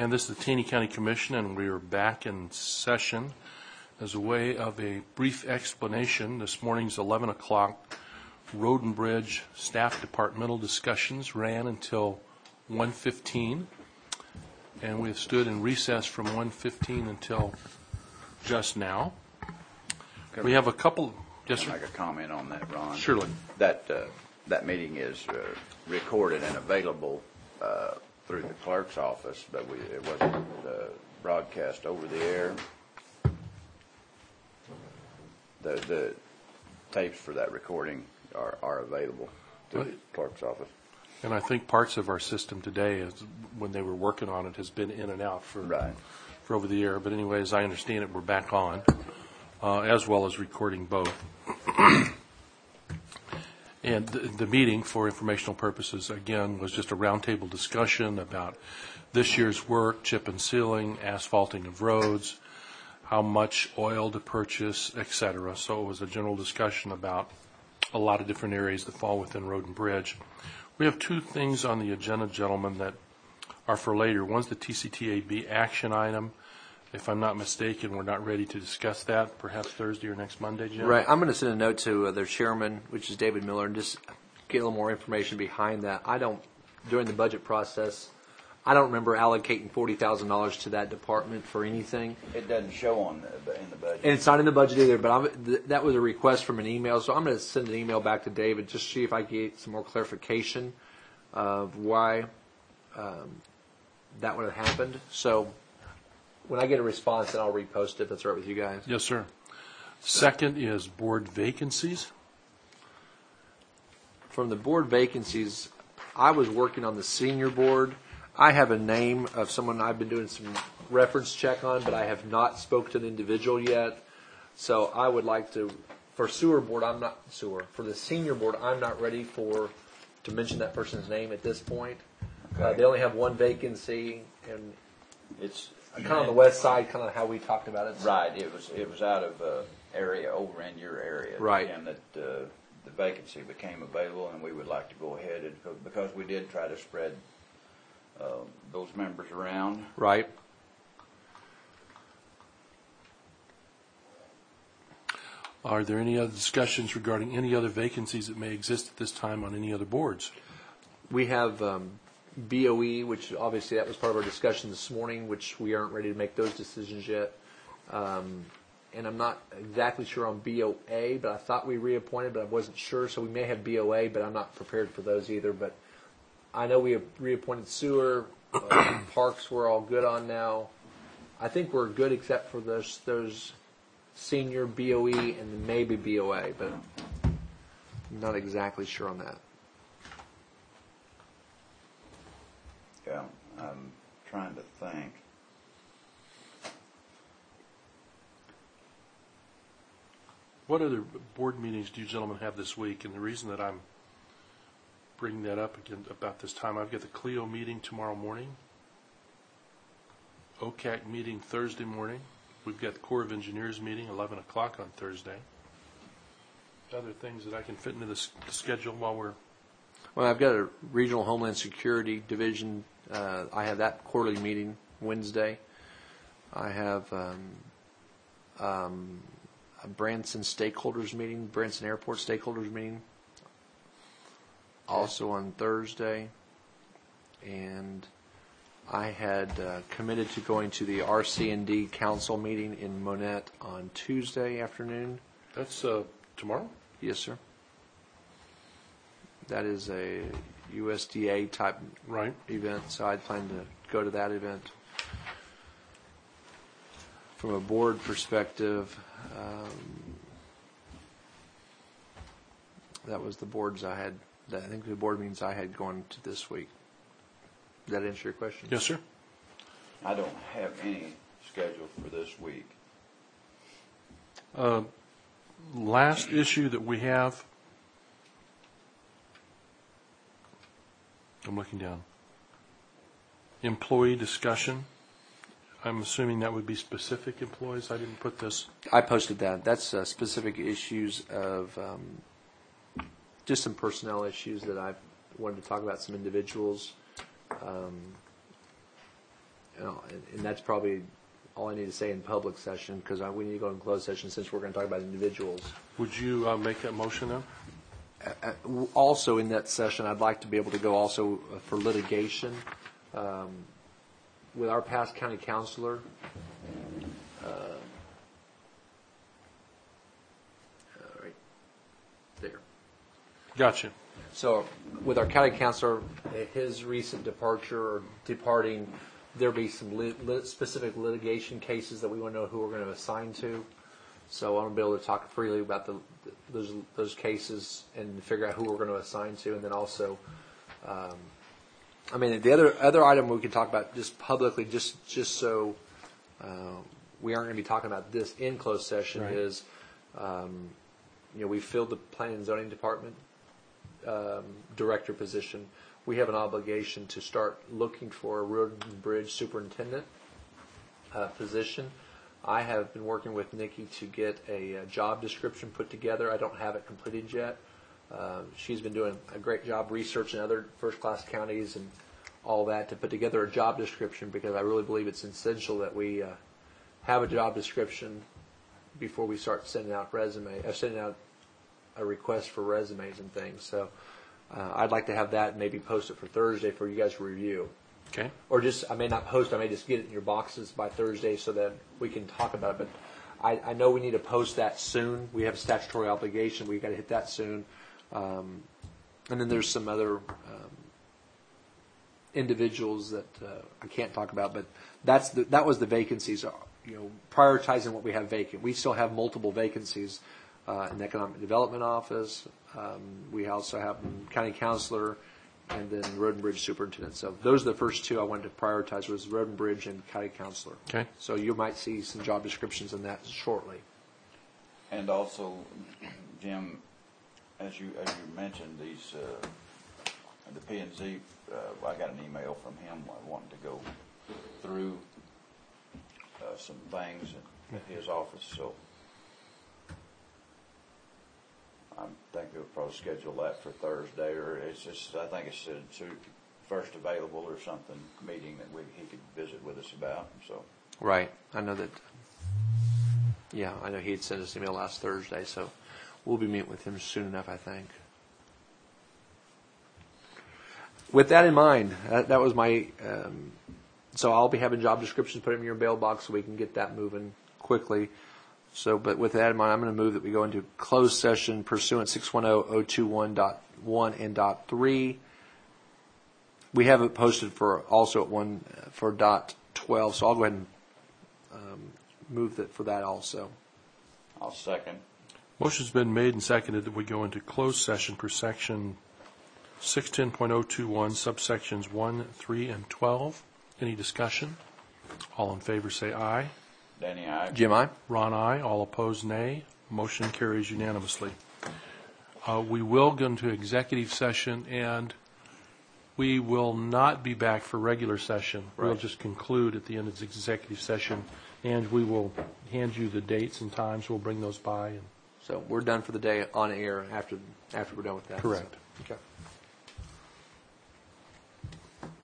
And this is the Taney County Commission, and we are back in session. As a way of a brief explanation, this morning's 11 o'clock Road and Bridge staff departmental discussions ran until 1:15, and we have stood in recess from 1:15 until just now. We have a couple. Yes, sir. Make a comment on that, Ron. Surely. That meeting is recorded and available through the clerk's office, but it wasn't broadcast over the air. The tapes for that recording are available through the clerk's office. And I think parts of our system today, when they were working on it, has been in and out for over the air. But anyway, as I understand it, we're back on, as well as recording both. And the meeting, for informational purposes, again, was just a roundtable discussion about this year's work, chip and sealing, asphalting of roads, how much oil to purchase, etc. So it was a general discussion about a lot of different areas that fall within Road and Bridge. We have two things on the agenda, gentlemen, that are for later. One's the TCTAB action item. If I'm not mistaken, we're not ready to discuss that. Perhaps Thursday or next Monday, Jim? Right. I'm going to send a note to their chairman, which is David Miller, and just get a little more information behind that. During the budget process, I don't remember allocating $40,000 to that department for anything. It doesn't show in the budget. And it's not in the budget either, but that was a request from an email, so I'm going to send an email back to David just to see if I can get some more clarification of why that would have happened. So when I get a response, then I'll repost it. That's all right with you guys? Yes, sir. Second is board vacancies. From the board vacancies, I was working on the senior board. I have a name of someone I've been doing some reference check on, but I have not spoke to an individual yet. So I would like to, for sewer board, for the senior board, I'm not ready to mention that person's name at this point. Okay. They only have one vacancy, and It's kind of on the west side, kind of how we talked about it. right. It was out of area over in your area, Right. and that the vacancy became available, and we would like to go ahead and because we did try to spread those members around. Right. Are there any other discussions regarding any other vacancies that may exist at this time on any other boards? We have BOE, which obviously that was part of our discussion this morning, which we aren't ready to make those decisions yet. And I'm not exactly sure on BOA, but I thought we reappointed, but I wasn't sure. So we may have BOA, but I'm not prepared for those either. But I know we have reappointed sewer. Parks we're all good on now. I think we're good except for those senior BOE and maybe BOA, but I'm not exactly sure on that. Yeah, I'm trying to think. What other board meetings do you gentlemen have this week? And the reason that I'm bringing that up again about this time, I've got the Clio meeting tomorrow morning, OCAC meeting Thursday morning. We've got the Corps of Engineers meeting 11 o'clock on Thursday. Other things that I can fit into the schedule while we're... Well, I've got a Regional Homeland Security Division. I have that quarterly meeting Wednesday. I have a Branson stakeholders meeting, Branson Airport stakeholders meeting, also on Thursday. And I had committed to going to the RC&D Council meeting in Monette on Tuesday afternoon. That's tomorrow? Yes, sir. That is a USDA type event, so I plan to go to that event. From a board perspective, that was the boards I had. I think the board meetings I had going to this week. Does that answer your question? Yes, sir. I don't have any scheduled for this week. Last issue that we have, I'm looking down. Employee discussion. I'm assuming that would be specific employees. I didn't put this. I posted that. That's specific issues of just some personnel issues that I wanted to talk about, some individuals. and that's probably all I need to say in public session, because we need to go in closed session since we're going to talk about individuals. Would you make that motion then? Also in that session, I'd like to be able to go also for litigation with our past county counselor. Right there. Gotcha. So with our county counselor, his recent departure or departing, there'll be some specific litigation cases that we want to know who we're going to assign to. So I want to be able to talk freely about those cases and figure out who we're going to assign to, and then also, the other item we can talk about just publicly, just so we aren't going to be talking about this in closed session, right, is we filled the planning and zoning department director position. We have an obligation to start looking for a road and bridge superintendent position. I have been working with Nikki to get a job description put together. I don't have it completed yet. She's been doing a great job researching other first-class counties and all that to put together a job description, because I really believe it's essential that we have a job description before we start sending out sending out a request for resumes and things. So I'd like to have that, maybe post it for Thursday for you guys to review. Okay. Or just, I may not post, I may just get it in your boxes by Thursday so that we can talk about it. But I know we need to post that soon. We have a statutory obligation. We've got to hit that soon. And then there's some other individuals that I can't talk about, but that was the vacancies. Prioritizing what we have vacant. We still have multiple vacancies in the Economic Development Office. We also have County Counselor, and then Road and Bridge Superintendent. So those are the first two I wanted to prioritize, was Road and Bridge and County Counselor. Okay. So you might see some job descriptions in that shortly. And also, Jim, as you mentioned, these the P&Z, I got an email from him wanting to go through some things at his office, so I think we'll probably schedule that for Thursday, or it's just, I think it's a first available or something meeting that he could visit with us about. So right, I know that. Yeah, I know he had sent us an email last Thursday, so we'll be meeting with him soon enough, I think. With that in mind, that was my. So I'll be having job descriptions put in your mailbox so we can get that moving quickly. So, but with that in mind, I'm going to move that we go into closed session pursuant 610.021.1 and .3. We have it posted for also at one for .12, so I'll go ahead and move that for that also. I'll second. Motion's been made and seconded that we go into closed session per section 610.021, subsections 1, 3, and 12. Any discussion? All in favor say aye. Danny, aye. Jim, aye. Ron, aye. All opposed, nay. Motion carries unanimously. We will go into executive session, and we will not be back for regular session. Right. We'll just conclude at the end of the executive session, and we will hand you the dates and times. We'll bring those by. So we're done for the day on air after we're done with that. Correct. So, okay.